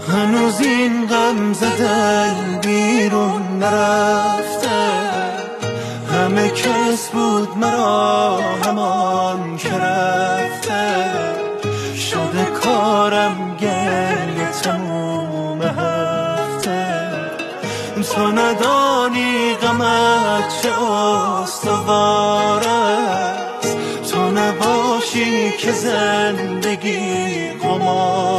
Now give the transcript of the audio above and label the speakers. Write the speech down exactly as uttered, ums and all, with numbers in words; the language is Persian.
Speaker 1: هنوز این غم دل بیرون نرفته، همه کس بود مرا همان که رفته، شده کارم گریه تموم هفته. تو ندانی غمت چه استوار است، تو نباشی که زندگی قمار